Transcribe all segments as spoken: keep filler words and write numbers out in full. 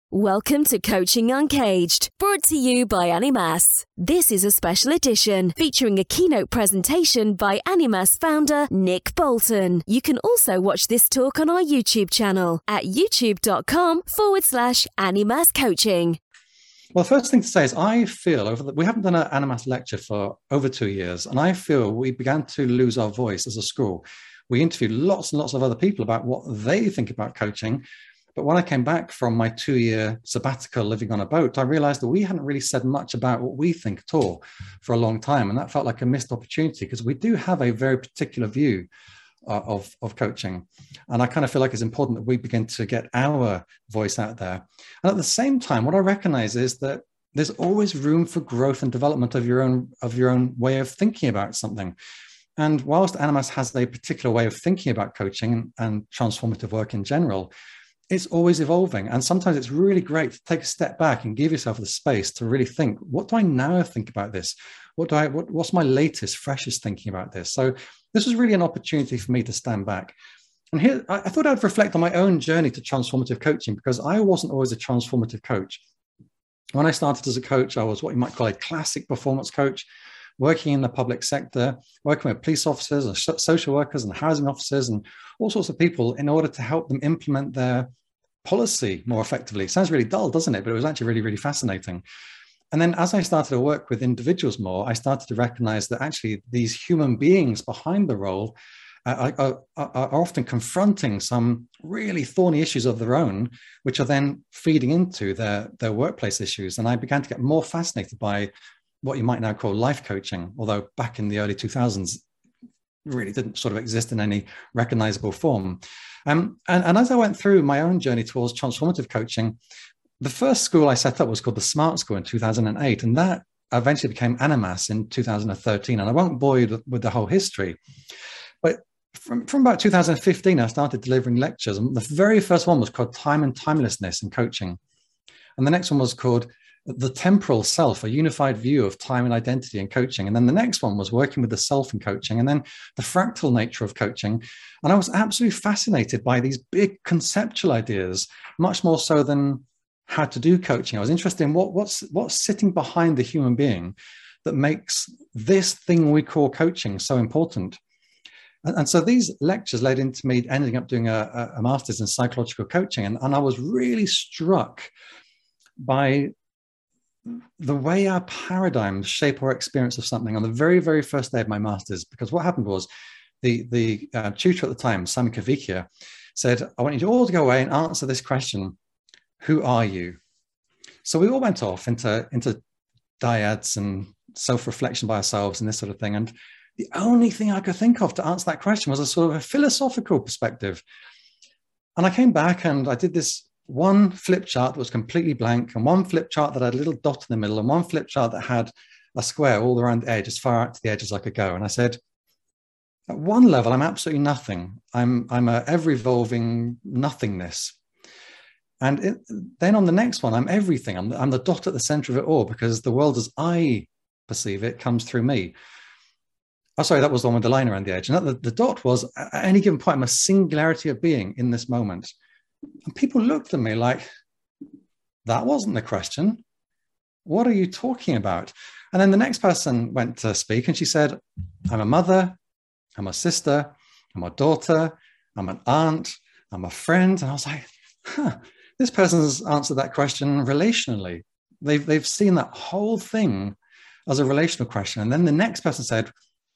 Welcome to Coaching Uncaged, brought to you by Animas. This is a special edition featuring a keynote presentation by Animas founder Nick Bolton. You can also watch this talk on our YouTube channel at youtube.com forward slash Animas Coaching. Well, the first thing to say is I feel over the, we haven't done an Animas lecture for over two years, and I feel we began to lose our voice as a school. We interviewed lots and lots of other people about what they think about coaching. But when I came back from my two-year sabbatical living on a boat, I realized that we hadn't really said much about what we think at all for a long time. And that felt like a missed opportunity because we do have a very particular view uh, of, of coaching. And I kind of feel like it's important that we begin to get our voice out there. And at the same time, what I recognize is that there's always room for growth and development of your own, of your own way of thinking about something. And whilst Animas has a particular way of thinking about coaching and transformative work in general, it's always evolving. And sometimes it's really great to take a step back and give yourself the space to really think, what do I now think about this? What do I, what, what's my latest, freshest thinking about this? So this was really an opportunity for me to stand back. And here, I, I thought I'd reflect on my own journey to transformative coaching because I wasn't always a transformative coach. When I started as a coach, I was what you might call a classic performance coach, working in the public sector, working with police officers and social workers and housing officers and all sorts of people in order to help them implement their policy more effectively. It sounds really dull, doesn't it? But it was actually really, really fascinating. And then as I started to work with individuals more, I started to recognize that actually these human beings behind the role uh, are, are, are often confronting some really thorny issues of their own, which are then feeding into their, their workplace issues. And I began to get more fascinated by what you might now call life coaching, although back in the early two thousands, really didn't sort of exist in any recognizable form. Um, and, and as I went through my own journey towards transformative coaching, the first school I set up was called the Smart School in two thousand eight, and that eventually became Animas in two thousand thirteen. And I won't bore you with the whole history, but from, from about two thousand fifteen, I started delivering lectures. And the very first one was called Time and Timelessness in Coaching. And the next one was called The Temporal Self, a Unified View of Time and Identity in Coaching. And then the next one was Working with the Self in Coaching, and then the fractal nature of coaching. And I was absolutely fascinated by these big conceptual ideas, much more so than how to do coaching. I was interested in what, what's, what's sitting behind the human being that makes this thing we call coaching so important. And, and so these lectures led into me ending up doing a, a master's in psychological coaching. And, and I was really struck by the way our paradigms shape our experience of something on the very, very first day of my master's. Because what happened was the, the uh, tutor at the time, Sami Kavikia, said, I want you all to go away and answer this question: who are you? So we all went off into, into dyads and self-reflection by ourselves and this sort of thing. And the only thing I could think of to answer that question was a sort of a philosophical perspective. And I came back and I did this one flip chart that was completely blank, and one flip chart that had a little dot in the middle, and one flip chart that had a square all around the edge, as far out to the edge as I could go. And I said, at one level, I'm absolutely nothing. I'm, I'm a ever-evolving nothingness. And it, then on the next one, I'm everything. I'm, I'm the dot at the center of it all, because the world as I perceive it comes through me. Oh, sorry, that was the one with the line around the edge. And the, the dot was, at any given point, I'm a singularity of being in this moment. And people looked at me like, that wasn't the question. What are you talking about? And then the next person went to speak and she said, I'm a mother, I'm a sister, I'm a daughter, I'm an aunt, I'm a friend. And I was like, huh, this person's answered that question relationally. They've, they've seen that whole thing as a relational question. And then the next person said,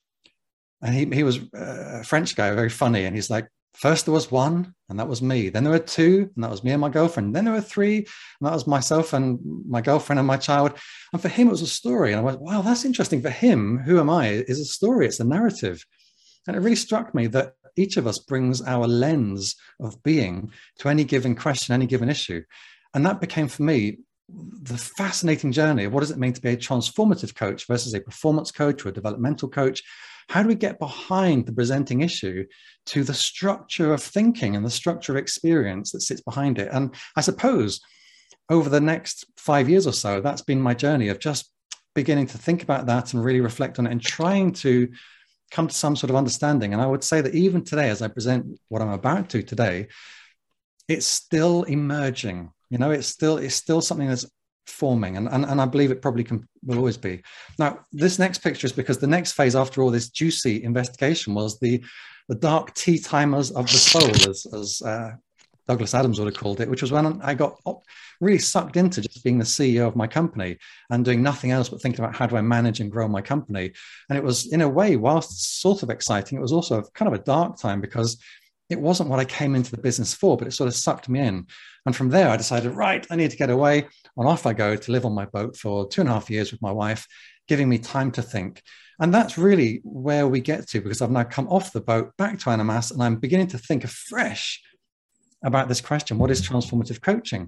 and he, he was a French guy, very funny. And he's like, first there was one, and that was me. Then there were two, and that was me and my girlfriend. Then there were three, and that was myself and my girlfriend and my child. And for him, it was a story. And I went, wow, that's interesting. For him, who am I, is a story. It's a narrative. And it really struck me that each of us brings our lens of being to any given question, any given issue. And that became, for me, the fascinating journey of what does it mean to be a transformative coach versus a performance coach or a developmental coach. How do we get behind the presenting issue to the structure of thinking and the structure of experience that sits behind it? And I suppose over the next five years or so, that's been my journey of just beginning to think about that and really reflect on it and trying to come to some sort of understanding. And I would say that even today, as I present what I'm about to today, it's still emerging. You know, it's still it's still something that's forming, and, and, and I believe it probably can, will always be. Now, this next picture is because the next phase after all this juicy investigation was the, the dark tea timers of the soul, as, as uh, Douglas Adams would have called it, which was when I got really sucked into just being the C E O of my company and doing nothing else but thinking about how do I manage and grow my company. And it was, in a way, whilst sort of exciting, it was also kind of a dark time because it wasn't what I came into the business for, but it sort of sucked me in. And from there, I decided, right, I need to get away. And off I go to live on my boat for two and a half years with my wife, giving me time to think. And that's really where we get to, because I've now come off the boat back to Animas, and I'm beginning to think afresh about this question: what is transformative coaching?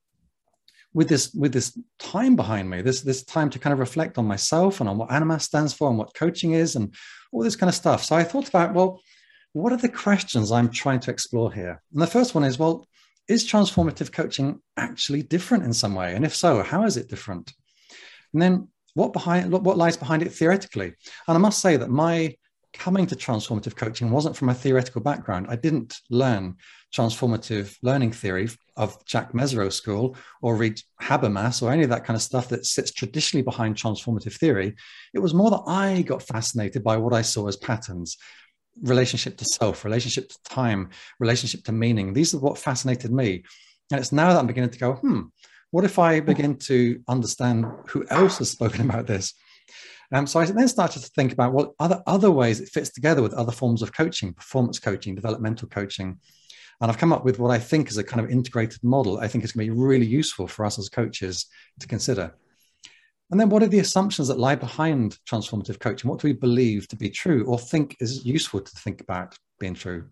With this, with this time behind me, this, this time to kind of reflect on myself and on what Animas stands for and what coaching is and all this kind of stuff. So I thought about, well, what are the questions I'm trying to explore here? And the first one is, well, is transformative coaching actually different in some way? And if so, how is it different? And then what behind what lies behind it theoretically? And I must say that my coming to transformative coaching wasn't from a theoretical background. I didn't learn transformative learning theory of Jack Mezirow School or read Habermas or any of that kind of stuff that sits traditionally behind transformative theory. It was more that I got fascinated by what I saw as patterns. Relationship to self, relationship to time, relationship to meaning. These are what fascinated me. And it's now that I'm beginning to go, hmm, what if I begin to understand who else has spoken about this? Um, so I then started to think about what other, other ways it fits together with other forms of coaching, performance coaching, developmental coaching. And I've come up with what I think is a kind of integrated model. I think it's going to be really useful for us as coaches to consider. And then what are the assumptions that lie behind transformative coaching? What do we believe to be true or think is useful to think about being true?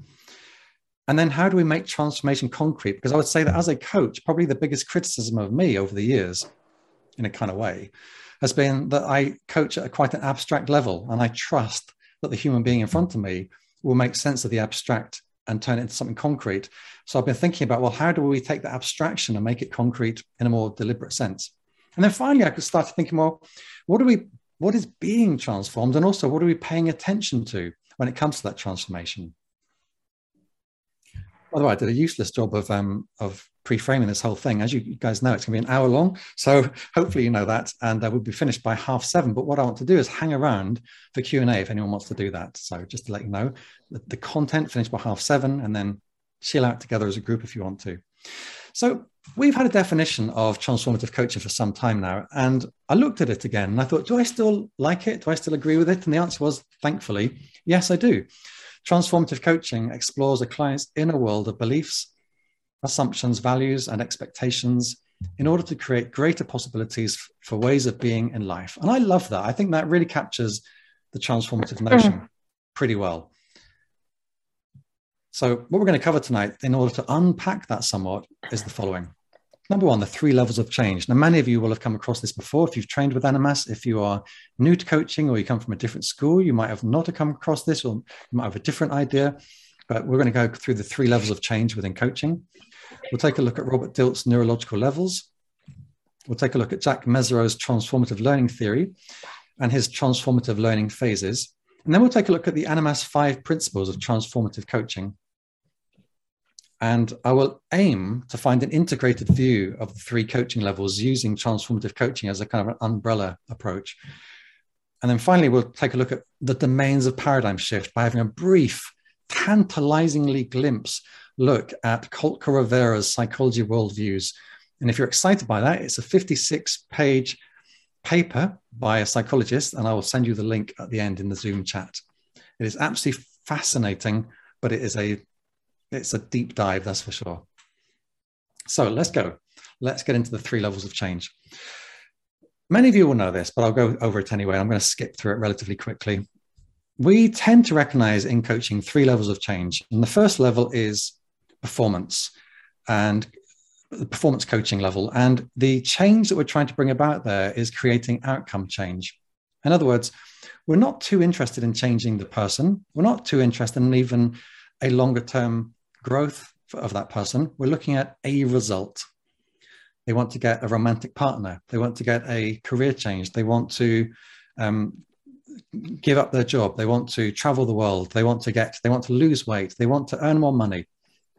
And then how do we make transformation concrete? Because I would say that as a coach, probably the biggest criticism of me over the years, in a kind of way, has been that I coach at a quite an abstract level. And I trust that the human being in front of me will make sense of the abstract and turn it into something concrete. So I've been thinking about, well, how do we take the abstraction and make it concrete in a more deliberate sense? And then finally, I could start thinking, well, what do we, what is being transformed? And also, what are we paying attention to when it comes to that transformation? By the way, I did a useless job of, um, of pre-framing this whole thing. As you guys know, it's going to be an hour long. So hopefully you know that. And uh, we'll be finished by half seven. But what I want to do is hang around for Q and A if anyone wants to do that. So just to let you know, the, the content finished by half seven, and then chill out together as a group if you want to. So we've had a definition of transformative coaching for some time now, and I looked at it again and I thought, do I still like it? Do I still agree with it? And the answer was, thankfully, yes, I do. Transformative coaching explores a client's inner world of beliefs, assumptions, values, and expectations in order to create greater possibilities for ways of being in life. And I love that. I think that really captures the transformative notion pretty well. So what we're going to cover tonight, in order to unpack that somewhat, is the following. Number one, the three levels of change. Now, many of you will have come across this before. If you've trained with Animas, if you are new to coaching or you come from a different school, you might have not have come across this, or you might have a different idea. But we're going to go through the three levels of change within coaching. We'll take a look at Robert Dilts' neurological levels. We'll take a look at Jack Mezirow's transformative learning theory and his transformative learning phases. And then we'll take a look at the Animas five principles of transformative coaching. And I will aim to find an integrated view of the three coaching levels using transformative coaching as a kind of an umbrella approach. And then finally, we'll take a look at the domains of paradigm shift by having a brief, tantalizingly glimpse look at Colt Rivera's psychology worldviews. And if you're excited by that, it's a fifty-six page paper by a psychologist, and I will send you the link at the end in the Zoom chat. It is absolutely fascinating, but it is a It's a deep dive, that's for sure. So let's go. Let's get into the three levels of change. Many of you will know this, but I'll go over it anyway. I'm going to skip through it relatively quickly. We tend to recognize in coaching three levels of change. And the first level is performance, and the performance coaching level. And the change that we're trying to bring about there is creating outcome change. In other words, we're not too interested in changing the person. We're not too interested in even a longer term growth of that person. We're looking at a result. They want to get a romantic partner. They want to get a career change. They want to um, give up their job. They want to travel the world. They want to get, they want to lose weight. They want to earn more money.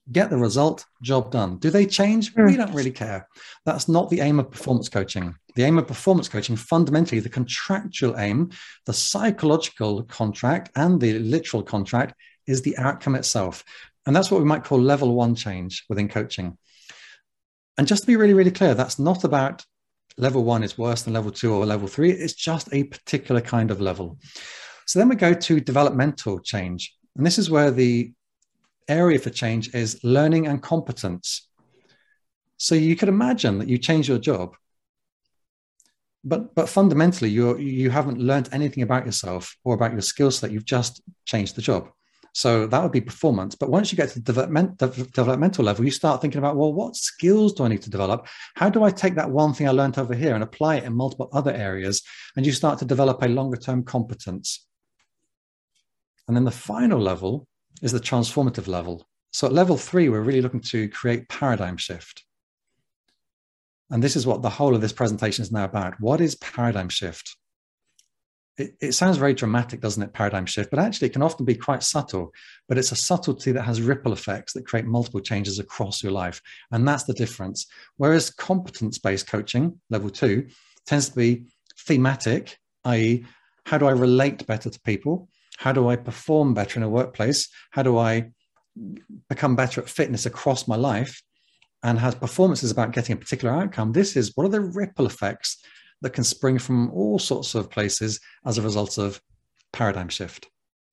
Get the result, job done. Do they change? Mm. We don't really care. That's not the aim of performance coaching. The aim of performance coaching, fundamentally, the contractual aim, the psychological contract and the literal contract is the outcome itself. And that's what we might call level one change within coaching. And just to be really, really clear, that's not about level one is worse than level two or level three. It's just a particular kind of level. So then we go to developmental change. And this is where the area for change is learning and competence. So you could imagine that you change your job, but but fundamentally you you haven't learned anything about yourself or about your skill set. You've just changed the job. So that would be performance. But once you get to the development, the developmental level, you start thinking about, well, what skills do I need to develop? How do I take that one thing I learned over here and apply it in multiple other areas? And you start to develop a longer term competence. And then the final level is the transformative level. So at level three, we're really looking to create paradigm shift. And this is what the whole of this presentation is now about. What is paradigm shift? It, it sounds very dramatic, doesn't it, paradigm shift? But actually, it can often be quite subtle. But it's a subtlety that has ripple effects that create multiple changes across your life. And that's the difference. Whereas competence-based coaching, level two, tends to be thematic, that is, how do I relate better to people? How do I perform better in a workplace? How do I become better at fitness across my life? And has performance is about getting a particular outcome. This is what are the ripple effects that can spring from all sorts of places as a result of paradigm shift.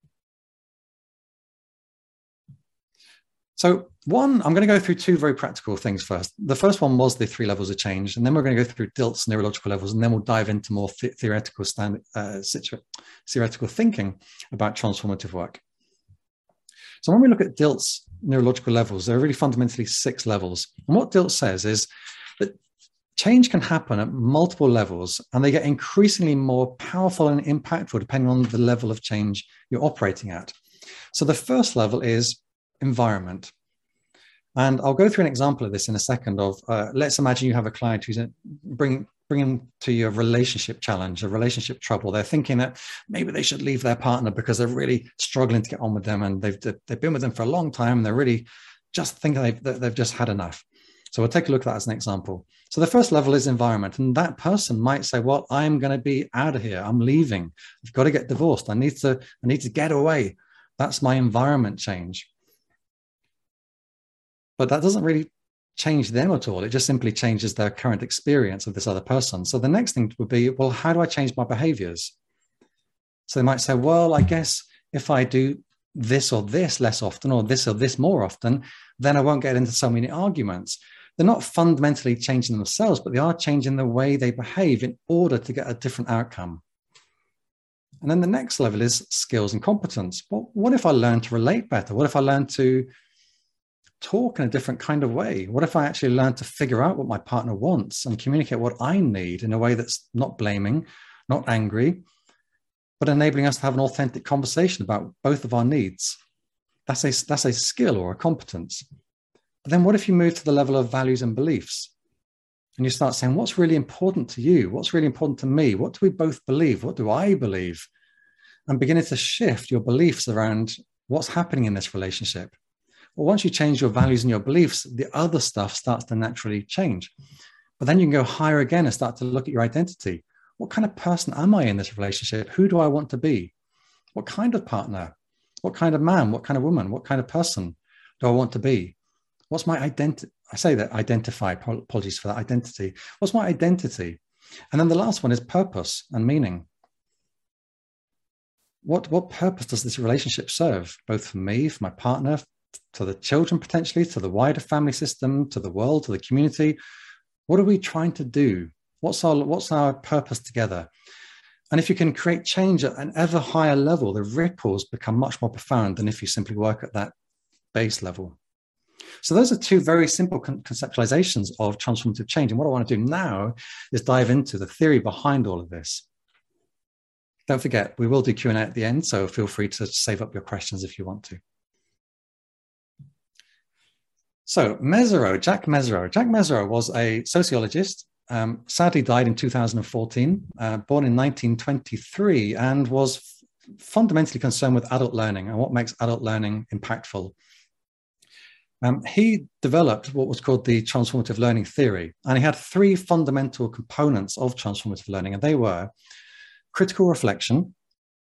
So one, I'm going to go through two very practical things first. The first one was the three levels of change, and then we're going to go through D I L T's neurological levels, and then we'll dive into more th theoretical, stand, uh, theoretical thinking about transformative work. So when we look at D I L T's neurological levels, there are really fundamentally six levels. And what D I L T says is that change can happen at multiple levels, and they get increasingly more powerful and impactful depending on the level of change you're operating at. So the first level is environment. And I'll go through an example of this in a second of, uh, let's imagine you have a client who's bring, bringing to you a relationship challenge, a relationship trouble. They're thinking that maybe they should leave their partner because they're really struggling to get on with them, and they've, they've been with them for a long time, and they're really just thinking they've, they've just had enough. So we'll take a look at that as an example. So the first level is environment. And that person might say, well, I'm going to be out of here. I'm leaving. I've got to get divorced. I need to, I need to get away. That's my environment change. But that doesn't really change them at all. It just simply changes their current experience of this other person. So the next thing would be, well, how do I change my behaviors? So they might say, well, I guess if I do this or this less often, or this or this more often, then I won't get into so many arguments. They're not fundamentally changing themselves, but they are changing the way they behave in order to get a different outcome. And then the next level is skills and competence. Well, what if I learn to relate better? What if I learn to talk in a different kind of way? What if I actually learn to figure out what my partner wants and communicate what I need in a way that's not blaming, not angry, but enabling us to have an authentic conversation about both of our needs? That's a, that's a skill or a competence. But then what if you move to the level of values and beliefs? And you start saying, what's really important to you? What's really important to me? What do we both believe? What do I believe? And beginning to shift your beliefs around what's happening in this relationship. Well, once you change your values and your beliefs, the other stuff starts to naturally change. But then you can go higher again and start to look at your identity. What kind of person am I in this relationship? Who do I want to be? What kind of partner? What kind of man? What kind of woman? What kind of person do I want to be? What's my identity? I say that identify, apologies for that, identity. What's my identity? And then the last one is purpose and meaning. What, what purpose does this relationship serve? Both for me, for my partner, to the children potentially, to the wider family system, to the world, to the community. What are we trying to do? What's our, what's our purpose together? And if you can create change at an ever higher level, the ripples become much more profound than if you simply work at that base level. So those are two very simple con conceptualizations of transformative change. And what I want to do now is dive into the theory behind all of this. Don't forget, we will do Q and A at the end, so feel free to save up your questions if you want to. So Mezirow, Jack Mezirow. Jack Mezirow was a sociologist, um, sadly died in two thousand fourteen, uh, born in nineteen twenty-three, and was fundamentally concerned with adult learning and what makes adult learning impactful. Um, he developed what was called the transformative learning theory. And he had three fundamental components of transformative learning, and they were critical reflection,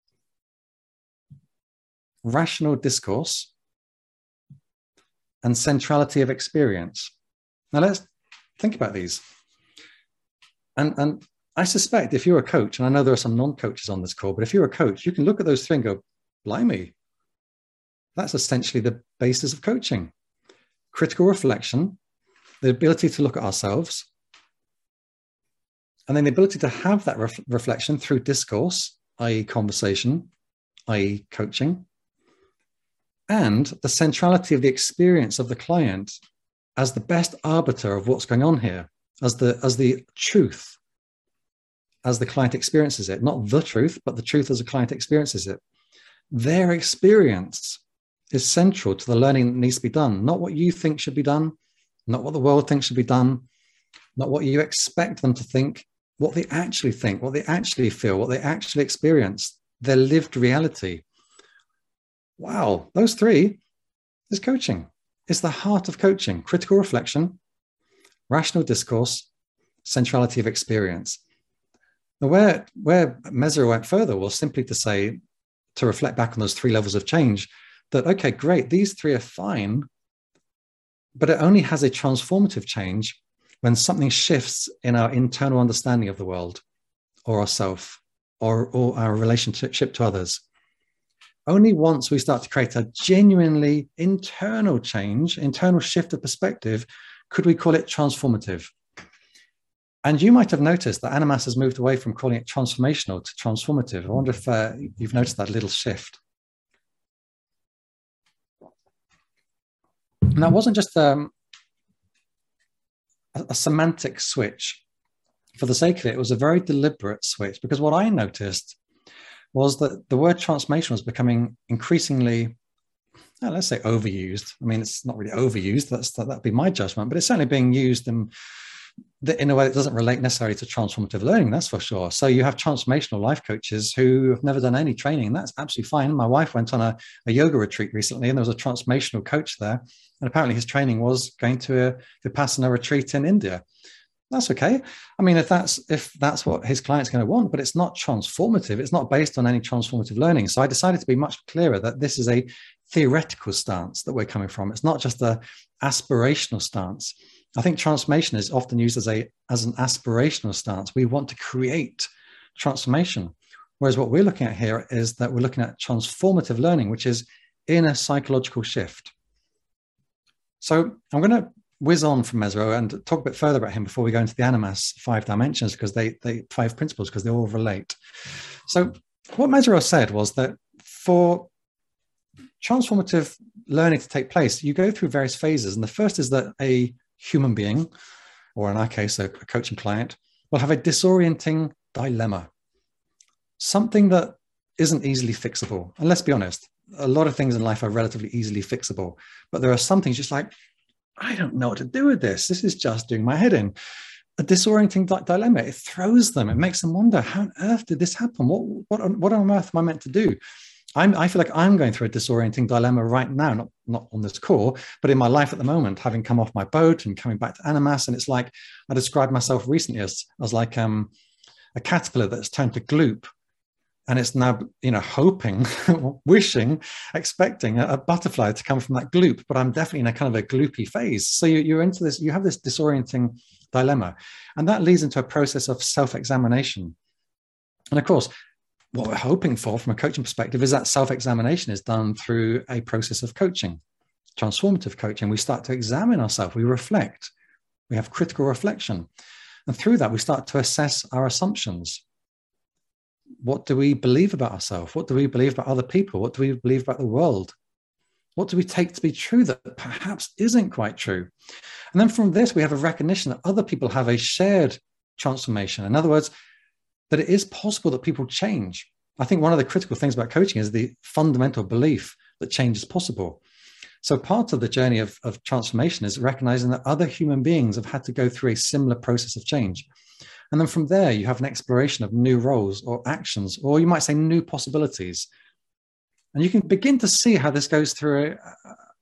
rational discourse, and centrality of experience. Now let's think about these. And, and I suspect if you're a coach, and I know there are some non-coaches on this call, but if you're a coach, you can look at those three and go, blimey, that's essentially the basis of coaching. Critical reflection, the ability to look at ourselves, and then the ability to have that ref- reflection through discourse, that is conversation, that is coaching, and the centrality of the experience of the client as the best arbiter of what's going on here, as the, as the truth, as the client experiences it, not the truth, but the truth as the client experiences it. Their experience is central to the learning that needs to be done, not what you think should be done, not what the world thinks should be done, not what you expect them to think, what they actually think, what they actually feel, what they actually experience, their lived reality. Wow, those three is coaching. It's the heart of coaching: critical reflection, rational discourse, centrality of experience. Now, where, where Mezirow went further was simply to say, to reflect back on those three levels of change, that, okay, great, these three are fine, but it only has a transformative change when something shifts in our internal understanding of the world or ourself or, or our relationship to others. Only once we start to create a genuinely internal change, internal shift of perspective, could we call it transformative. And you might have noticed that Animas has moved away from calling it transformational to transformative. I wonder if uh, you've noticed that little shift. And that wasn't just um, a, a semantic switch. For the sake of it, it was a very deliberate switch, because what I noticed was that the word transformation was becoming increasingly, well, let's say, overused. I mean, it's not really overused, that's, that, that'd be my judgment, but it's certainly being used in, in a way that doesn't relate necessarily to transformative learning, that's for sure. So you have transformational life coaches who have never done any training, and that's absolutely fine. My wife went on a, a yoga retreat recently, and there was a transformational coach there, and apparently his training was going to a Vipassana retreat in India. That's okay. I mean, if that's if that's what his client's going to want, but it's not transformative. It's not based on any transformative learning. So I decided to be much clearer that this is a theoretical stance that we're coming from. It's not just a aspirational stance. I think transformation is often used as a as an aspirational stance. We want to create transformation. Whereas what we're looking at here is that we're looking at transformative learning, which is inner psychological shift. So I'm going to whiz on from Mezirow and talk a bit further about him before we go into the Animas five dimensions, because they, they five principles, because they all relate. So what Mezirow said was that for transformative learning to take place, you go through various phases. And the first is that a human being, or in our case, a, a coaching client, will have a disorienting dilemma, something that isn't easily fixable. And let's be honest, a lot of things in life are relatively easily fixable, but there are some things just like, I don't know what to do with this. This is just doing my head in. A disorienting di- dilemma. It throws them. It makes them wonder, how on earth did this happen? What, what, on, what on earth am I meant to do? I'm, I feel like I'm going through a disorienting dilemma right now, not, not on this call, but in my life at the moment, having come off my boat and coming back to Animas. And it's like, I described myself recently as, as like um, a caterpillar that's turned to gloop. And it's now, you know, hoping, wishing, expecting a, a butterfly to come from that gloop. But I'm definitely in a kind of a gloopy phase. So you, you're into this, you have this disorienting dilemma. And that leads into a process of self-examination. And of course, what we're hoping for from a coaching perspective is that self-examination is done through a process of coaching, transformative coaching. We start to examine ourselves, we reflect, we have critical reflection. And through that, we start to assess our assumptions. What do we believe about ourselves? What do we believe about other people? What do we believe about the world? What do we take to be true that perhaps isn't quite true? And then from this, we have a recognition that other people have a shared transformation. In other words, that it is possible that people change. I think one of the critical things about coaching is the fundamental belief that change is possible. So part of the journey of, of transformation is recognizing that other human beings have had to go through a similar process of change. And then from there, you have an exploration of new roles or actions, or you might say new possibilities. And you can begin to see how this goes through a,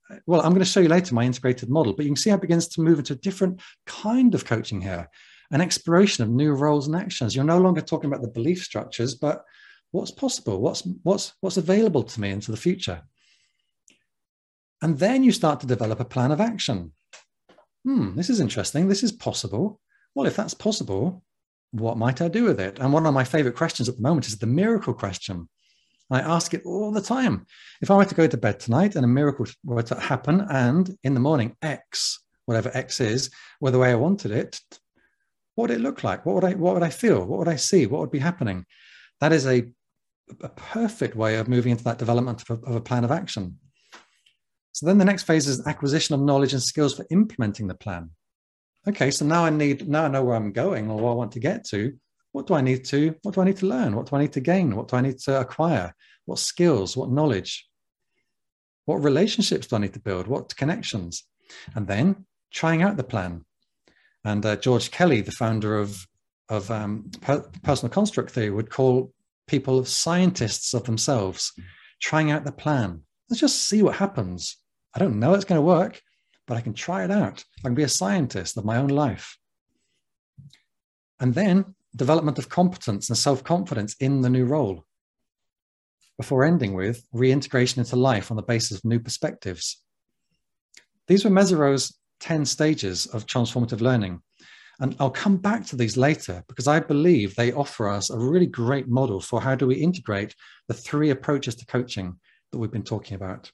well, I'm going to show you later my integrated model, but you can see how it begins to move into a different kind of coaching here, an exploration of new roles and actions. You're no longer talking about the belief structures, but what's possible, what's, what's, what's available to me into the future. And then you start to develop a plan of action. Hmm, this is interesting. This is possible. Well, if that's possible, what might I do with it? And one of my favorite questions at the moment is the miracle question. I ask it all the time. If I were to go to bed tonight and a miracle were to happen, and in the morning, X, whatever X is, were the way I wanted it, what would it look like? What would I, what would I feel? What would I see? What would be happening? That is a, a perfect way of moving into that development of a, of a plan of action. So then the next phase is acquisition of knowledge and skills for implementing the plan. Okay, so now I need, now I know where I'm going or what I want to get to. What do I need to, what do I need to learn? What do I need to gain? What do I need to acquire? What skills, what knowledge? What relationships do I need to build? What connections? And then trying out the plan. And uh, George Kelly, the founder of, of um, per personal construct theory, would call people scientists of themselves, trying out the plan. Let's just see what happens. I don't know it's going to work, but I can try it out. I can be a scientist of my own life. And then development of competence and self-confidence in the new role, before ending with reintegration into life on the basis of new perspectives. These were Mezirow ten stages of transformative learning. And I'll come back to these later because I believe they offer us a really great model for how do we integrate the three approaches to coaching that we've been talking about.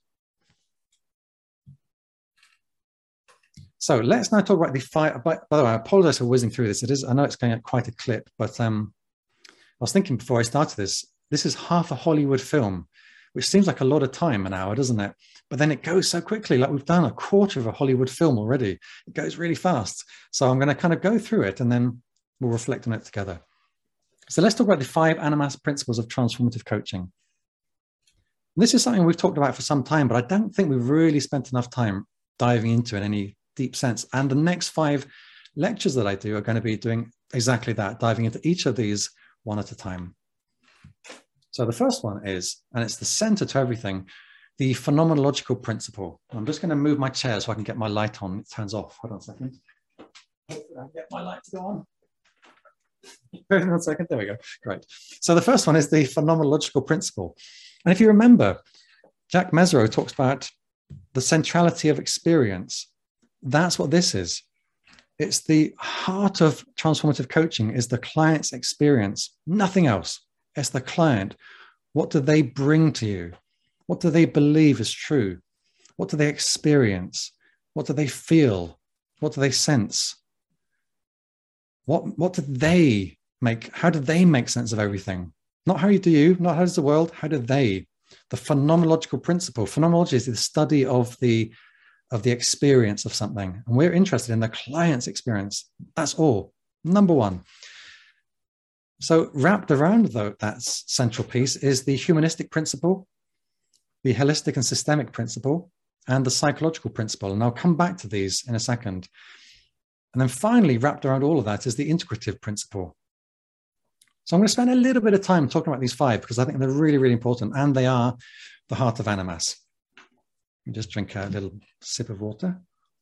So let's now talk about the five. By, by the way, I apologize for whizzing through this. It is, I know it's going at quite a clip, but um, I was thinking before I started this, this is half a Hollywood film, which seems like a lot of time, an hour, doesn't it? But then it goes so quickly, like we've done a quarter of a Hollywood film already. It goes really fast. So I'm going to kind of go through it and then we'll reflect on it together. So let's talk about the five Animas principles of transformative coaching. This is something we've talked about for some time, but I don't think we've really spent enough time diving into it in any deep sense. And the next five lectures that I do are going to be doing exactly that, diving into each of these one at a time. So the first one is, and it's the center to everything, the phenomenological principle. I'm just going to move my chair so I can get my light on. It turns off. Hold on a second. Hopefully I can get my light to go on. One second. There we go. Great. So the first one is the phenomenological principle. And if you remember, Jack Mezirow talks about the centrality of experience. That's what this is. It's the heart of transformative coaching is the client's experience, nothing else. It's the client. What do they bring to you? What do they believe is true? What do they experience? What do they feel? What do they sense? What, what do they make? How do they make sense of everything? Not how do you, not how does the world, how do they? The phenomenological principle. Phenomenology is the study of the, of the experience of something. And we're interested in the client's experience. That's all. Number one. So wrapped around though, that central piece is the humanistic principle, the holistic and systemic principle, and the psychological principle. And I'll come back to these in a second. And then finally, wrapped around all of that is the integrative principle. So I'm going to spend a little bit of time talking about these five because I think they're really, really important. And they are the heart of Animas. Let me just drink a little sip of water.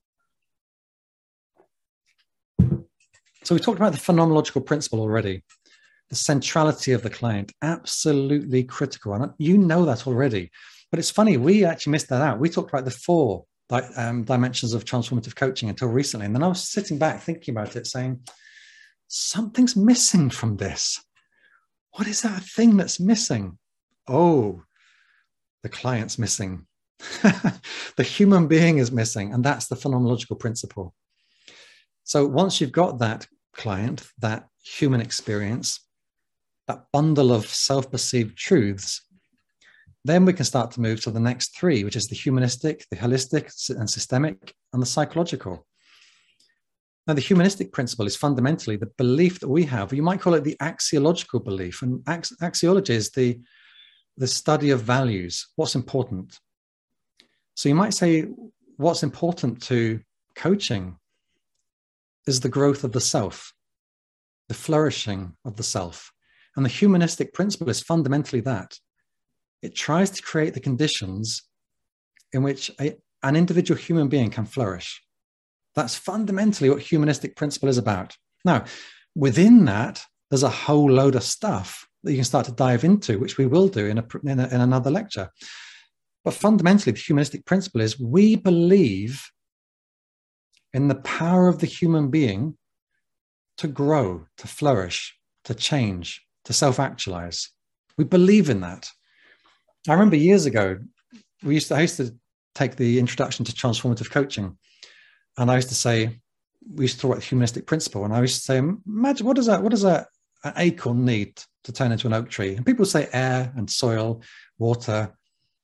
So we talked about the phenomenological principle already. The centrality of the client, absolutely critical. And you know that already. But it's funny, we actually missed that out. We talked about the four um, dimensions of transformative coaching until recently. And then I was sitting back thinking about it saying, something's missing from this. What is that thing that's missing? Oh, the client's missing. The human being is missing. And that's the phenomenological principle. So once you've got that client, that human experience, that bundle of self-perceived truths, then we can start to move to the next three, which is the humanistic, the holistic and systemic, and the psychological. Now, the humanistic principle is fundamentally the belief that we have. You might call it the axiological belief. And ax axiology is the, the study of values, what's important. So you might say what's important to coaching is the growth of the self, the flourishing of the self. And the humanistic principle is fundamentally that. It tries to create the conditions in which a, an individual human being can flourish. That's fundamentally what humanistic principle is about. Now, within that, there's a whole load of stuff that you can start to dive into, which we will do in, a, in, a, in another lecture. But fundamentally, the humanistic principle is we believe in the power of the human being to grow, to flourish, to change, to self-actualize. We believe in that. I remember years ago, we used to, I used to take the introduction to transformative coaching. And I used to say, we used to talk about the humanistic principle. And I used to say, imagine, what does that, what does that, an acorn need to turn into an oak tree? And people say air and soil, water,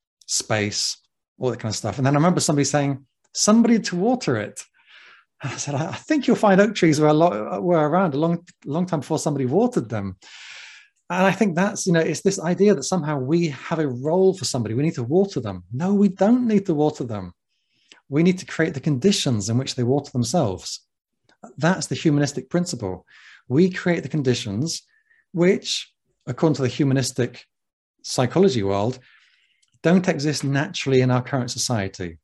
space, all that kind of stuff. And then I remember somebody saying, somebody to water it. And I said, I think you'll find oak trees were, a lot, were around a long, long time before somebody watered them. And I think that's, you know, it's this idea that somehow we have a role for somebody. We need to water them. No, we don't need to water them. We need to create the conditions in which they water themselves. That's the humanistic principle. We create the conditions which, according to the humanistic psychology world, don't exist naturally in our current society.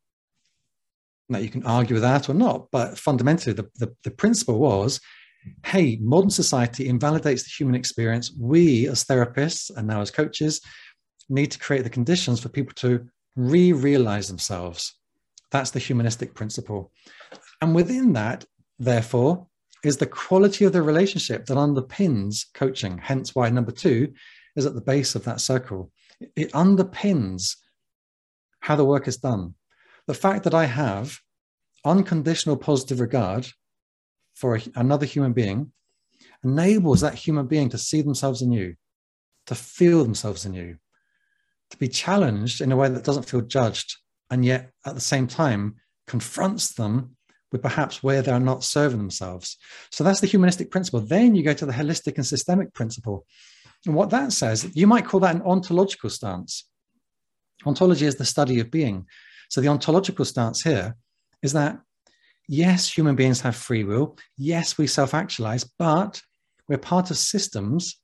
Now, you can argue with that or not, but fundamentally, the, the, the principle was, hey, modern society invalidates the human experience. We, as therapists and now as coaches, need to create the conditions for people to re-realize themselves. That's the humanistic principle. And within that, therefore, is the quality of the relationship that underpins coaching. Hence why number two is at the base of that circle. It underpins how the work is done. The fact that I have unconditional positive regard for a, another human being enables that human being to see themselves in you, to feel themselves in you, to be challenged in a way that doesn't feel judged, and yet at the same time confronts them with perhaps where they're not serving themselves. So that's the humanistic principle. Then you go to the holistic and systemic principle. And what that says, you might call that an ontological stance. Ontology is the study of being. So the ontological stance here is that, yes, human beings have free will. Yes, we self-actualize, but we're part of systems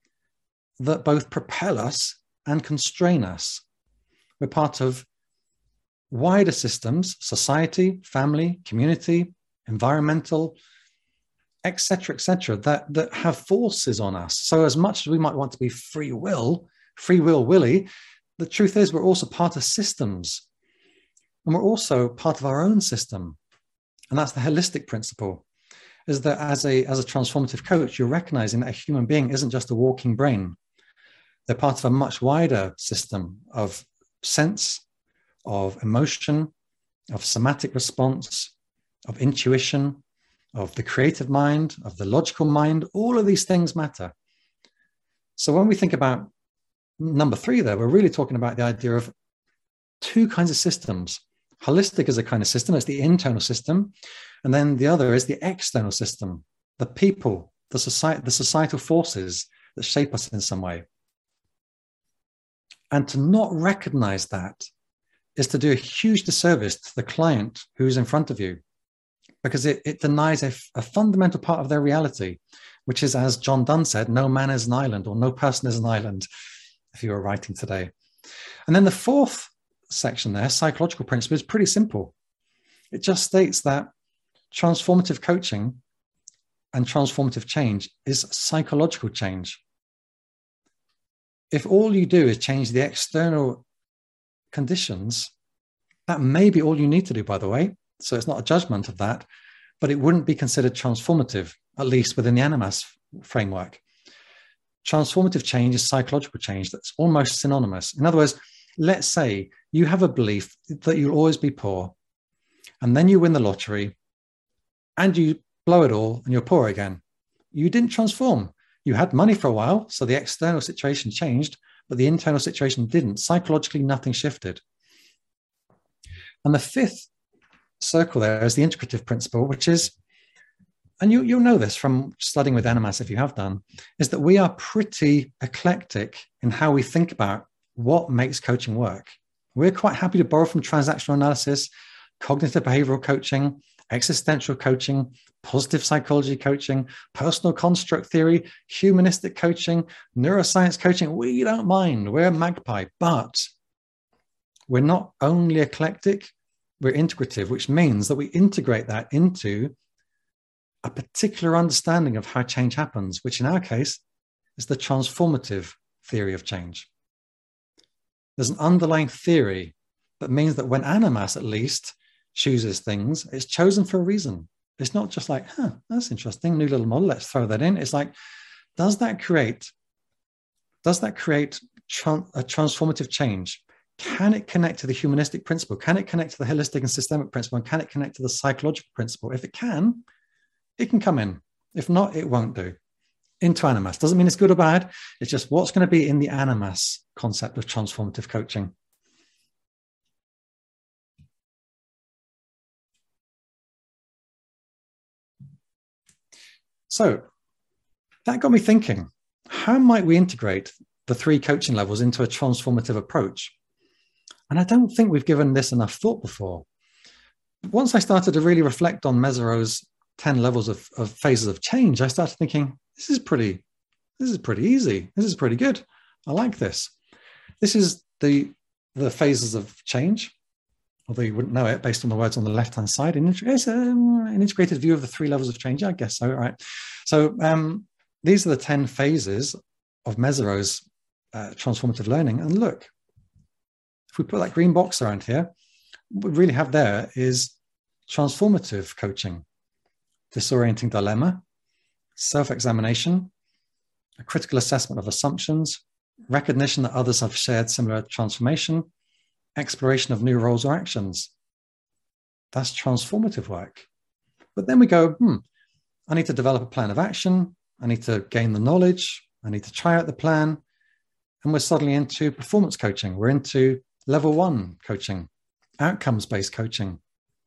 that both propel us and constrain us. We're part of wider systems, society, family, community, environmental, et cetera, et cetera, that, that have forces on us. So as much as we might want to be free will, free will willy, the truth is we're also part of systems. And we're also part of our own system. And that's the holistic principle, is that as a, as a transformative coach, you're recognizing that a human being isn't just a walking brain. They're part of a much wider system of sense, of emotion, of somatic response, of intuition, of the creative mind, of the logical mind. All of these things matter. So when we think about number three there, we're really talking about the idea of two kinds of systems. Holistic is a kind of system, it's the internal system. And then the other is the external system, the people, the society, the societal forces that shape us in some way. And to not recognize that is to do a huge disservice to the client who's in front of you, because it, it denies a, a fundamental part of their reality, which is, as John Donne said, no man is an island, or no person is an island, if you were writing today. And then the fourth section there, psychological principle, is pretty simple. It just states that transformative coaching and transformative change is psychological change. If all you do is change the external conditions, that may be all you need to do, by the way. So it's not a judgment of that, but it wouldn't be considered transformative, at least within the Animas framework. Transformative change is psychological change that's almost synonymous. In other words, let's say you have a belief that you'll always be poor, and then you win the lottery and you blow it all and you're poor again. You didn't transform. You had money for a while, so the external situation changed, but the internal situation didn't. Psychologically, nothing shifted. And the fifth circle there is the integrative principle, which is, and you, you'll know this from studying with Animas if you have done, is that we are pretty eclectic in how we think about what makes coaching work. We're quite happy to borrow from transactional analysis, cognitive behavioral coaching, existential coaching, positive psychology coaching, personal construct theory, humanistic coaching, neuroscience coaching. We don't mind. We're a magpie, but we're not only eclectic, we're integrative, which means that we integrate that into a particular understanding of how change happens, which in our case is the transformative theory of change. There's an underlying theory that means that when Animas at least chooses things, it's chosen for a reason. It's not just like, huh, that's interesting, new little model, let's throw that in. It's like, does that create, does that create tran- a transformative change? Can it connect to the humanistic principle? Can it connect to the holistic and systemic principle? And can it connect to the psychological principle? If it can, it can come in. If not, it won't do. Into Animas. Doesn't mean it's good or bad. It's just what's going to be in the Animas concept of transformative coaching. So that got me thinking, how might we integrate the three coaching levels into a transformative approach? And I don't think we've given this enough thought before. Once I started to really reflect on Meziro's ten levels of, of phases of change, I started thinking, this is pretty, this is pretty easy. This is pretty good. I like this. This is the, the phases of change, although you wouldn't know it based on the words on the left-hand side. It's an integrated view of the three levels of change. I guess so, right? So um, these are the ten phases of Meziro's uh, transformative learning. And look, if we put that green box around here, what we really have there is transformative coaching, disorienting dilemma, self-examination, a critical assessment of assumptions, recognition that others have shared similar transformation, exploration of new roles or actions. That's transformative work. But then we go, hmm, I need to develop a plan of action. I need to gain the knowledge. I need to try out the plan. And we're suddenly into performance coaching. We're into level one coaching, outcomes-based coaching.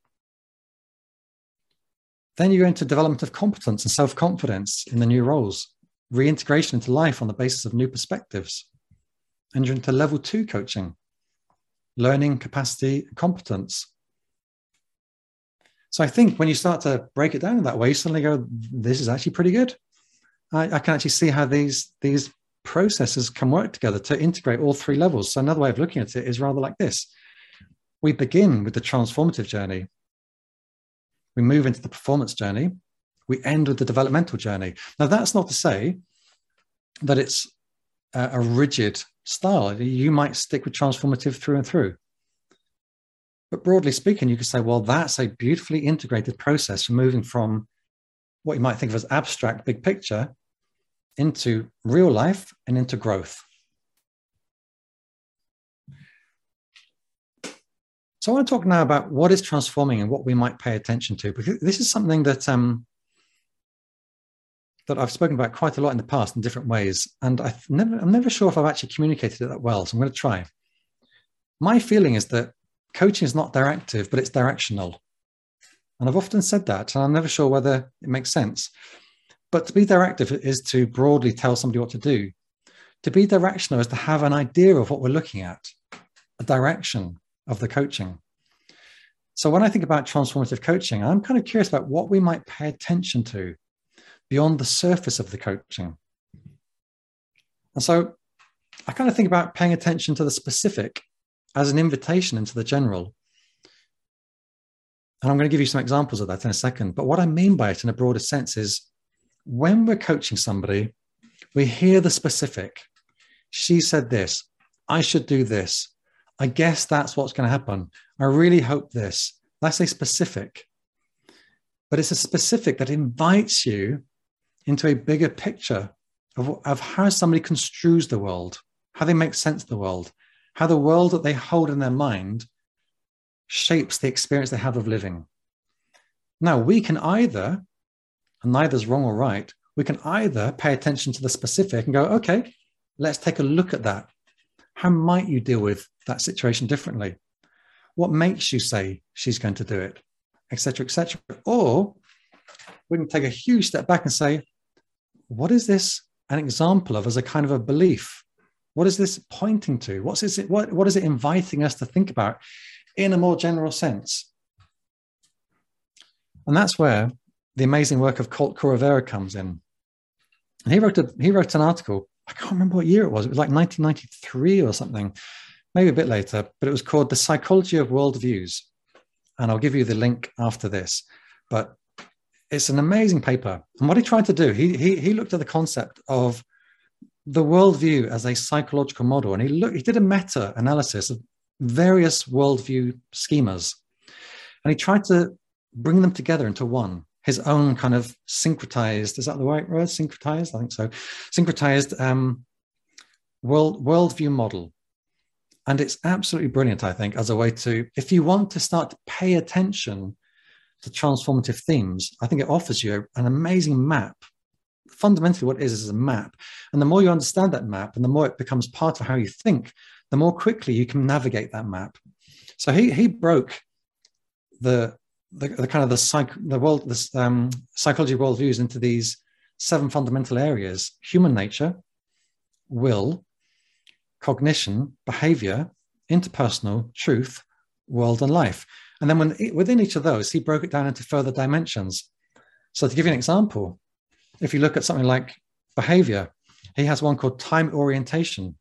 Then you go into development of competence and self-confidence in the new roles, reintegration into life on the basis of new perspectives. And you're into level two coaching, learning, capacity, and competence. So I think when you start to break it down in that way, you suddenly go, this is actually pretty good. I, I can actually see how these, these processes can work together to integrate all three levels. So another way of looking at it is rather like this. We begin with the transformative journey. We move into the performance journey. We end with the developmental journey. Now, that's not to say that it's a, a rigid style. You might stick with transformative through and through. But broadly speaking, you could say, well, that's a beautifully integrated process for moving from what you might think of as abstract big picture into real life and into growth. So I want to talk now about what is transforming and what we might pay attention to, because this is something that um, that I've spoken about quite a lot in the past in different ways, and I've never, I'm never sure if I've actually communicated it that well, so I'm going to try. My feeling is that coaching is not directive, but it's directional. And I've often said that, and I'm never sure whether it makes sense. But to be directive is to broadly tell somebody what to do. To be directional is to have an idea of what we're looking at, a direction of the coaching. So when I think about transformative coaching, I'm kind of curious about what we might pay attention to beyond the surface of the coaching. And so I kind of think about paying attention to the specific as an invitation into the general. And I'm going to give you some examples of that in a second. But what I mean by it in a broader sense is when we're coaching somebody, we hear the specific. She said this. I should do this. I guess that's what's going to happen. I really hope this. That's a specific. But it's a specific that invites you into a bigger picture of, of how somebody construes the world, how they make sense of the world, how the world that they hold in their mind shapes the experience they have of living. Now, we can either, and neither's wrong or right, we can either pay attention to the specific and go, okay, let's take a look at that. How might you deal with that situation differently? What makes you say she's going to do it, et cetera, et cetera? Or we can take a huge step back and say, what is this an example of as a kind of a belief? What is this pointing to? What's it, what, what is it inviting us to think about in a more general sense? And that's where the amazing work of Colt Couravera comes in. And he wrote, a, he wrote an article, I can't remember what year it was. It was like nineteen ninety-three or something, maybe a bit later, but it was called The Psychology of Worldviews. and I'll give you the link after this. But it's an amazing paper. And what he tried to do, he, he, he looked at the concept of the worldview as a psychological model. And he looked, he did a meta-analysis of various worldview schemas. And he tried to bring them together into one, his own kind of syncretized, is that the right word? Syncretized? I think so. Syncretized um, world worldview model. And it's absolutely brilliant, I think, as a way to, if you want to start to pay attention to transformative themes, I think it offers you an amazing map. Fundamentally, what it is is a map. And the more you understand that map and the more it becomes part of how you think, the more quickly you can navigate that map. So he he broke the the, the kind of the psych the world this um, psychology worldviews into these seven fundamental areas: human nature, will, cognition, behavior, interpersonal, truth, world, and life. And then when, within each of those, he broke it down into further dimensions. So to give you an example, if you look at something like behavior, he has one called time orientation.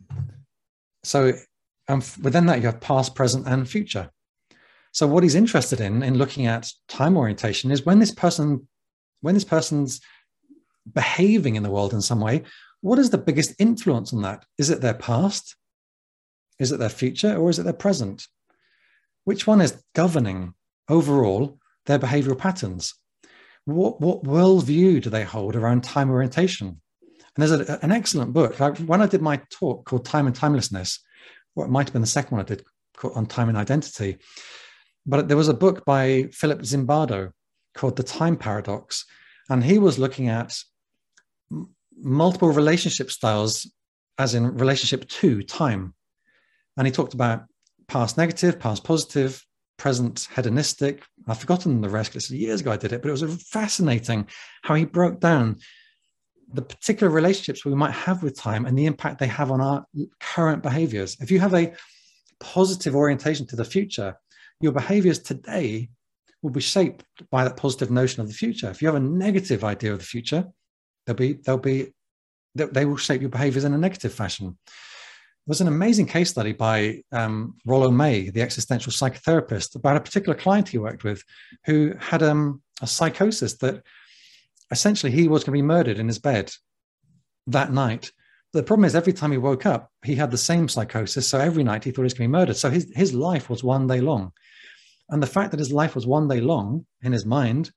So um, within that, you have past, present, and future. So what he's interested in, in looking at time orientation, is when this person, when this person's behaving in the world in some way, what is the biggest influence on that? Is it their past? Is it their future? Or is it their present? Which one is governing overall their behavioral patterns? What, what worldview do they hold around time orientation? And there's a, an excellent book. Like when I did my talk called Time and Timelessness, or it might have been the second one I did on time and identity, but there was a book by Philip Zimbardo called The Time Paradox. And he was looking at m- multiple relationship styles, as in relationship to time. And he talked about past negative, past positive, present hedonistic. I've forgotten the rest because years ago I did it, but it was fascinating how he broke down the particular relationships we might have with time and the impact they have on our current behaviors. If you have a positive orientation to the future, your behaviors today will be shaped by that positive notion of the future. If you have a negative idea of the future, they'll be, they'll be, they will shape your behaviors in a negative fashion. There was an amazing case study by um, Rollo May, the existential psychotherapist, about a particular client he worked with who had um, a psychosis that essentially he was going to be murdered in his bed that night. The problem is every time he woke up, he had the same psychosis. So every night he thought he was going to be murdered. So his, his life was one day long. And the fact that his life was one day long in his mind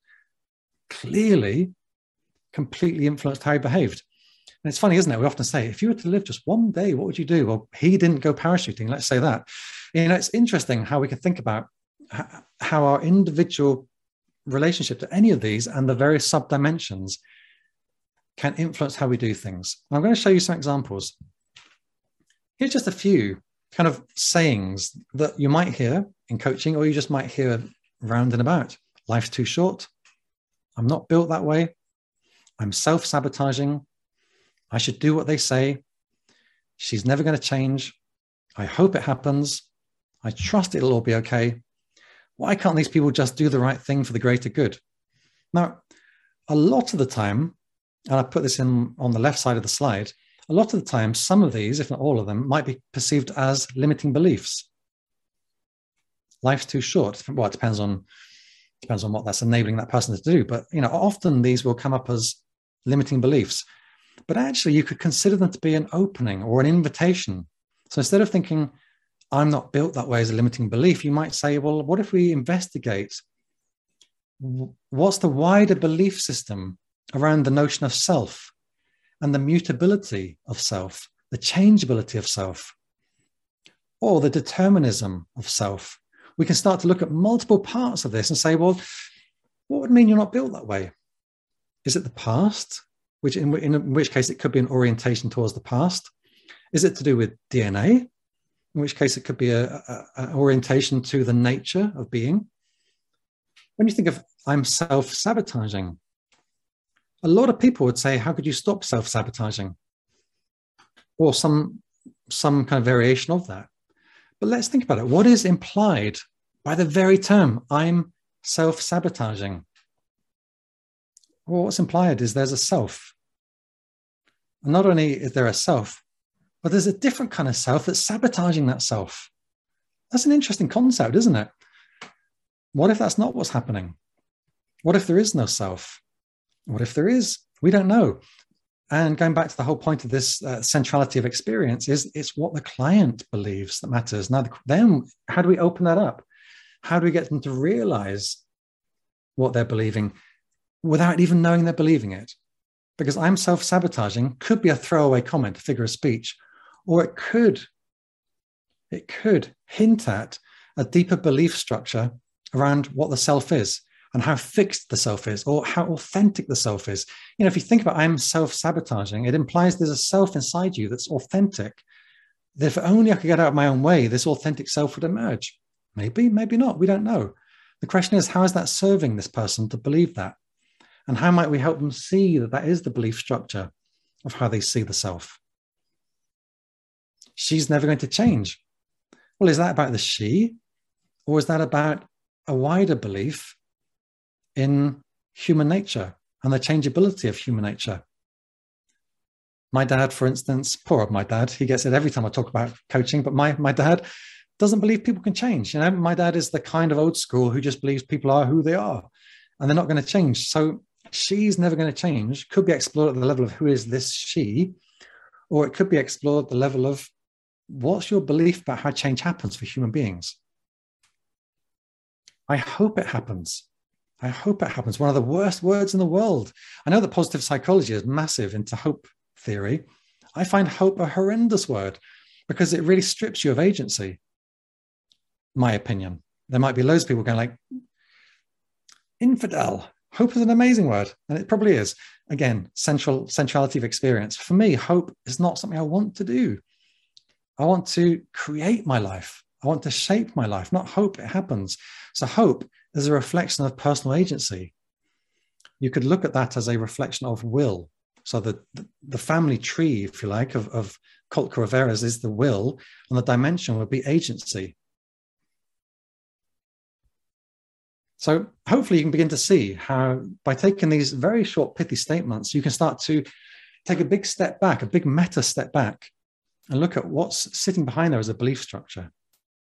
clearly completely influenced how he behaved. And it's funny, isn't it? We often say, if you were to live just one day, what would you do? Well, he didn't go parachuting, let's say that. You know, it's interesting how we can think about how our individual relationship to any of these and the various sub-dimensions can influence how we do things. And I'm going to show you some examples. Here's just a few kind of sayings that you might hear in coaching, or you just might hear round and about. Life's too short. I'm not built that way. I'm self-sabotaging. I should do what they say. She's never going to change. I hope it happens. I trust it'll all be okay. Why can't these people just do the right thing for the greater good? Now, a lot of the time, and I put this in on the left side of the slide, a lot of the time, some of these, if not all of them, might be perceived as limiting beliefs. Life's too short. Well, it depends on, depends on what that's enabling that person to do. But, you know, often these will come up as limiting beliefs. But actually, you could consider them to be an opening or an invitation. So instead of thinking, I'm not built that way as a limiting belief, you might say, well, what if we investigate what's the wider belief system around the notion of self and the mutability of self, the changeability of self, or the determinism of self? We can start to look at multiple parts of this and say, well, what would mean you're not built that way? Is it the past? Which in, in which case it could be an orientation towards the past. Is it to do with D N A? In which case it could be an orientation to the nature of being. When you think of I'm self-sabotaging, a lot of people would say, how could you stop self-sabotaging? Or some, some kind of variation of that. But let's think about it. What is implied by the very term, I'm self-sabotaging? Well, what's implied is there's a self. And not only is there a self, but there's a different kind of self that's sabotaging that self. That's an interesting concept, isn't it? What if that's not what's happening? What if there is no self? What if there is? We don't know. And going back to the whole point of this uh, centrality of experience is it's what the client believes that matters. Now, then how do we open that up? How do we get them to realize what they're believing without even knowing they're believing it? Because I'm self-sabotaging could be a throwaway comment, a figure of speech, or it could, it could hint at a deeper belief structure around what the self is and how fixed the self is, or how authentic the self is. You know, if you think about I'm self-sabotaging, it implies there's a self inside you that's authentic. That if only I could get out of my own way, this authentic self would emerge. Maybe, maybe not. We don't know. The question is, how is that serving this person to believe that? And how might we help them see that that is the belief structure of how they see the self? She's never going to change. Well, is that about the she? Or is that about a wider belief in human nature and the changeability of human nature? My dad, for instance, poor old my dad, he gets it every time I talk about coaching, but my, my dad doesn't believe people can change. You know, my dad is the kind of old school who just believes people are who they are and they're not going to change. So she's never going to change. Could be explored at the level of who is this she, or it could be explored at the level of what's your belief about how change happens for human beings? I hope it happens. I hope it happens. One of the worst words in the world. I know that positive psychology is massive into hope theory. I find hope a horrendous word because it really strips you of agency. My opinion. There might be loads of people going like, infidel. Hope is an amazing word. And it probably is. Again, central centrality of experience. For me, hope is not something I want to do. I want to create my life. I want to shape my life, not hope it happens. So hope is a reflection of personal agency. You could look at that as a reflection of will. So the, the, the family tree, if you like, of, of culture of errors is the will, and the dimension would be agency. So hopefully you can begin to see how by taking these very short, pithy statements, you can start to take a big step back, a big meta step back, and look at what's sitting behind there as a belief structure.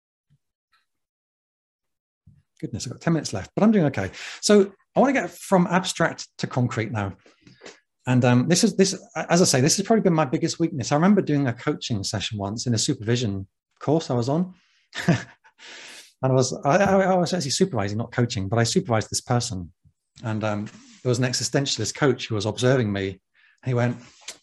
Goodness, I've got ten minutes left, but I'm doing okay. So I want to get from abstract to concrete now. And um, this is, this, as I say, this has probably been my biggest weakness. I remember doing a coaching session once in a supervision course I was on. And I was, I, I was actually supervising, not coaching, but I supervised this person. And um, there was an existentialist coach who was observing me. And he went,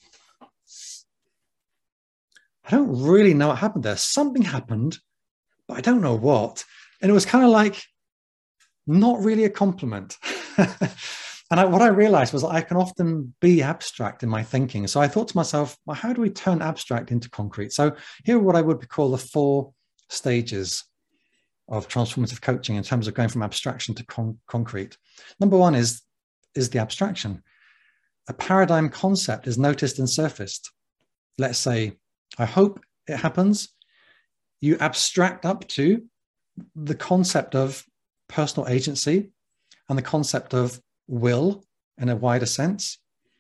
I don't really know what happened there. Something happened, but I don't know what. And it was kind of like, not really a compliment. And I, what I realized was that I can often be abstract in my thinking. So I thought to myself, well, how do we turn abstract into concrete? So here are what I would call the four stages of transformative coaching in terms of going from abstraction to con- concrete. Number one is, is the abstraction. A paradigm concept is noticed and surfaced. Let's say, I hope it happens. You abstract up to the concept of personal agency and the concept of will in a wider sense.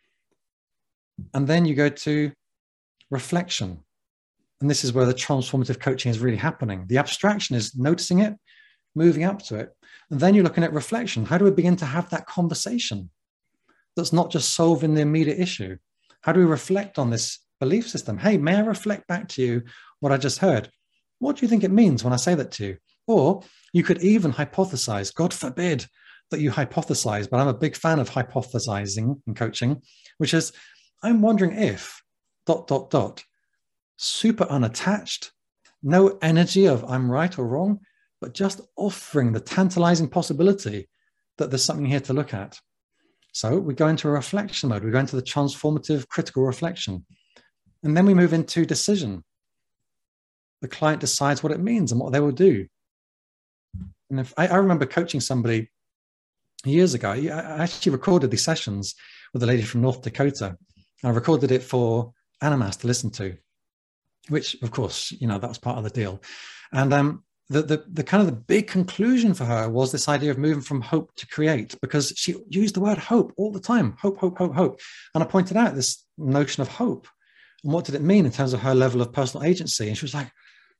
And then you go to reflection. And this is where the transformative coaching is really happening. The abstraction is noticing it, moving up to it. And then you're looking at reflection. How do we begin to have that conversation that's not just solving the immediate issue? How do we reflect on this belief system? Hey, may I reflect back to you what I just heard? What do you think it means when I say that to you? Or you could even hypothesize. God forbid that you hypothesize, but I'm a big fan of hypothesizing in coaching, which is, I'm wondering if, dot, dot, dot, super unattached, no energy of I'm right or wrong, but just offering the tantalizing possibility that there's something here to look at. So we go into a reflection mode. We go into the transformative critical reflection. And then we move into decision. The client decides what it means and what they will do. And if I, I remember coaching somebody years ago, I actually recorded these sessions with a lady from North Dakota. And I recorded it for Animas to listen to, which of course, you know, that was part of the deal. And um, the, the, the kind of the big conclusion for her was this idea of moving from hope to create, because she used the word hope all the time. Hope, hope, hope, hope. And I pointed out this notion of hope. And what did it mean in terms of her level of personal agency? And she was like,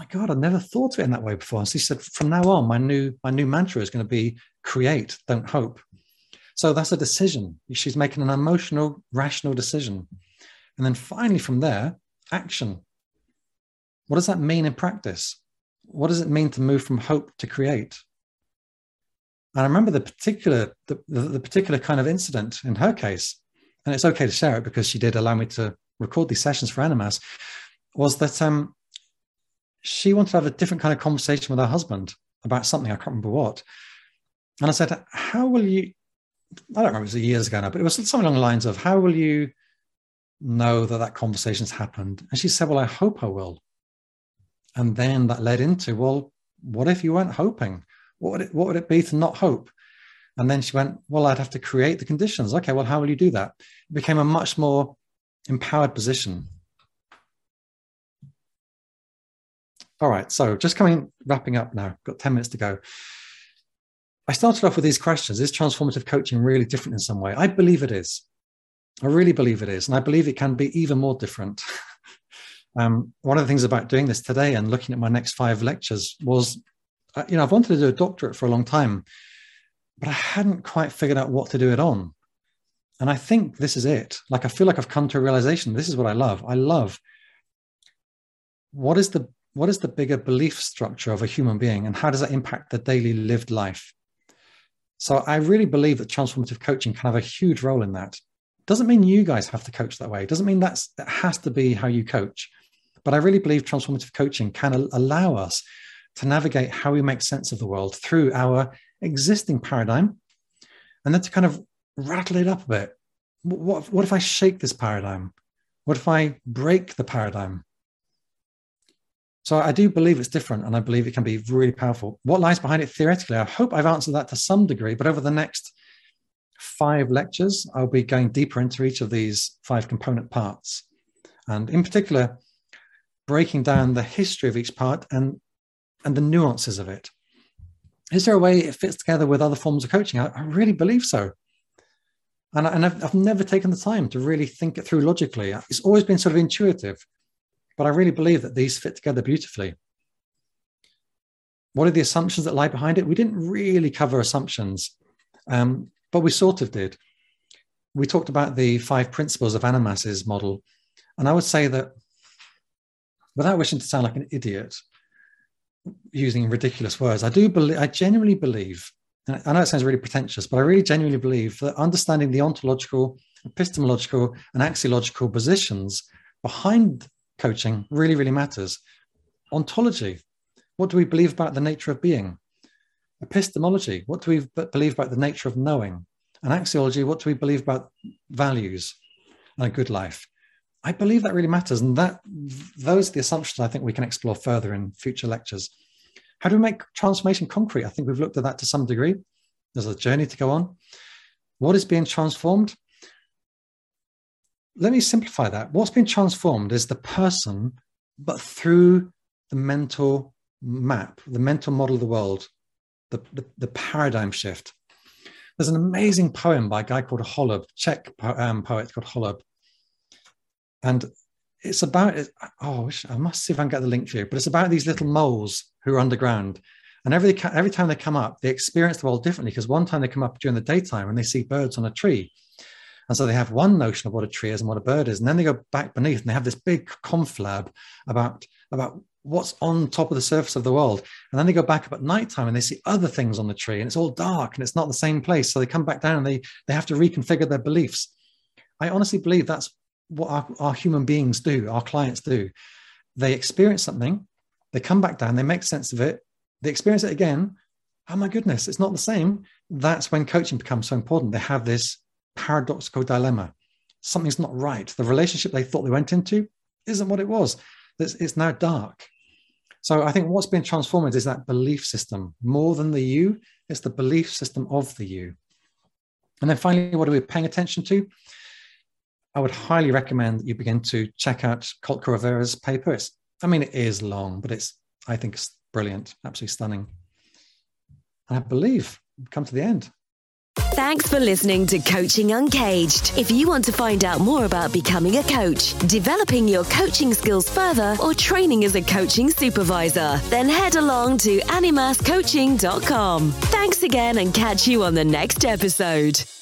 my God, I never thought of it in that way before. And she said, from now on, my new, my new mantra is going to be create, don't hope. So that's a decision. She's making an emotional, rational decision. And then finally from there, action. What does that mean in practice? What does it mean to move from hope to create? And I remember the particular, the, the, the particular kind of incident in her case, and it's okay to share it because she did allow me to record these sessions for Animas, was that um, she wanted to have a different kind of conversation with her husband about something, I can't remember what. And I said, how will you, I don't remember, it was years ago now, but it was something along the lines of, how will you know that that conversation's happened? And she said, well, I hope I will. And then that led into, well, what if you weren't hoping? What would it, what would it be to not hope? And then she went, well, I'd have to create the conditions. Okay, well, how will you do that? It became a much more empowered position. All right, so just coming, wrapping up now, got ten minutes to go. I started off with these questions. Is transformative coaching really different in some way? I believe it is. I really believe it is. And I believe it can be even more different. um, one of the things about doing this today and looking at my next five lectures was, uh, you know, I've wanted to do a doctorate for a long time, but I hadn't quite figured out what to do it on. And I think this is it. Like, I feel like I've come to a realization. This is what I love. I love what is the what is the bigger belief structure of a human being, and how does that impact the daily lived life? So I really believe that transformative coaching can have a huge role in that. Doesn't mean you guys have to coach that way. Doesn't mean that's that has to be how you coach. But I really believe transformative coaching can allow us to navigate how we make sense of the world through our existing paradigm, and then to kind of rattle it up a bit. What, what if I shake this paradigm? What if I break the paradigm? So I do believe it's different, and I believe it can be really powerful. What lies behind it theoretically? I hope I've answered that to some degree, but over the next five lectures, I'll be going deeper into each of these five component parts. And in particular, breaking down the history of each part and, and the nuances of it. Is there a way it fits together with other forms of coaching? I, I really believe so. And, I, and I've, I've never taken the time to really think it through logically. It's always been sort of intuitive. But I really believe that these fit together beautifully. What are the assumptions that lie behind it? We didn't really cover assumptions, um, but we sort of did. We talked about the five principles of Animas's model. And I would say that, without wishing to sound like an idiot, using ridiculous words, I do believe, I genuinely believe, and I know it sounds really pretentious, but I really genuinely believe that understanding the ontological, epistemological, and axiological positions behind coaching really, really matters. Ontology, what do we believe about the nature of being? Epistemology, what do we believe about the nature of knowing? And axiology, what do we believe about values and a good life? I believe that really matters. And that those are the assumptions I think we can explore further in future lectures. How do we make transformation concrete? I think we've looked at that to some degree. There's a journey to go on. What is being transformed? Let me simplify that. What's been transformed is the person, but through the mental map, the mental model of the world, the, the, the paradigm shift. There's an amazing poem by a guy called Holub, Czech po um, poet called Holub. And it's about, oh, I, wish, I must see if I can get the link for you, but it's about these little moles who are underground. And every, every time they come up, they experience the world differently, because one time they come up during the daytime and they see birds on a tree. And so they have one notion of what a tree is and what a bird is. And then they go back beneath and they have this big conflab about, about what's on top of the surface of the world. And then they go back up at nighttime and they see other things on the tree, and it's all dark and it's not the same place. So they come back down and they, they have to reconfigure their beliefs. I honestly believe that's what our, our human beings do, our clients do. They experience something, they come back down, they make sense of it, they experience it again. Oh my goodness, it's not the same. That's when coaching becomes so important. They have this paradoxical dilemma. Something's not right. The relationship they thought they went into isn't what it was. It's, it's now dark. So I think what's been transformed is that belief system. More than the you, it's the belief system of the you. And then finally, what are we paying attention to? I would highly recommend that you begin to check out Colt Rivera's paper. It's, I mean, it is long, but it's, I think it's brilliant, absolutely stunning. And I believe we've come to the end. Thanks for listening to Coaching Uncaged. If you want to find out more about becoming a coach, developing your coaching skills further, or training as a coaching supervisor, then head along to animas coaching dot com. Thanks again and catch you on the next episode.